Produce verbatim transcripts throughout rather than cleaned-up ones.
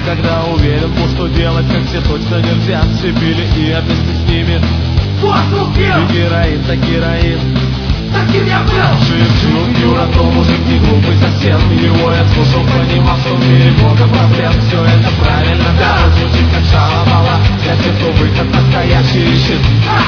когда уверен был, что делать, как все точно нельзя. Все пили, и я вместе с ними. Ты героин, так героин. Таким я был. Жив, Юра, то мужик не глупый совсем. Его я слушал, понимал, что в мире много проблем. Все это правильно, да, звучит как шалабала. Для тех, кто выход настоящий ищет.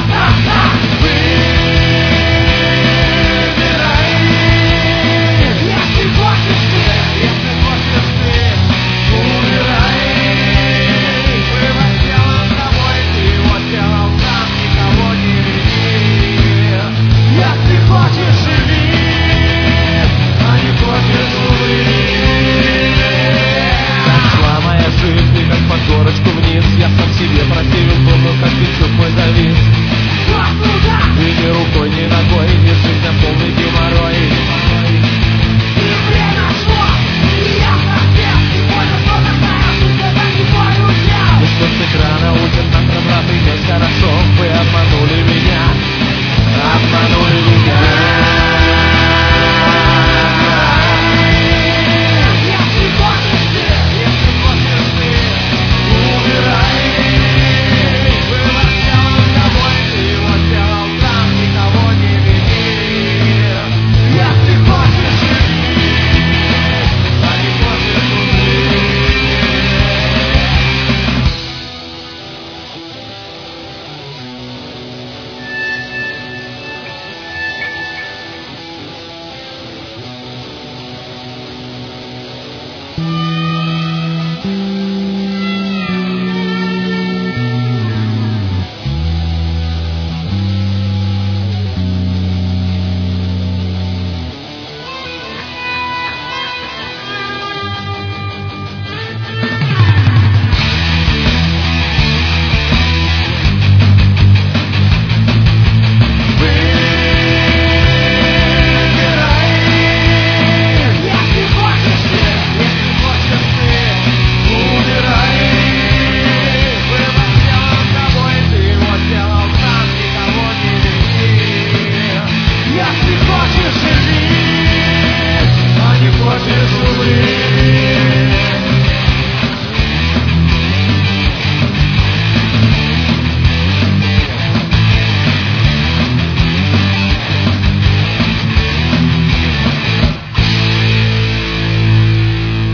Горочку вниз, я сам себе противен был, но как печук мой завис. И ни рукой, ни ногой, ни жизнь, а полный геморрой. И время шло, и я хотел, и понял, что такая жизнь, это не твой удел. И что с экрана уйдет нам правда, есть хорошо, вы обманули меня, обманули меня.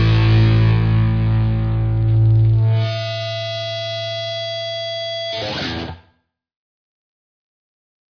Yeah.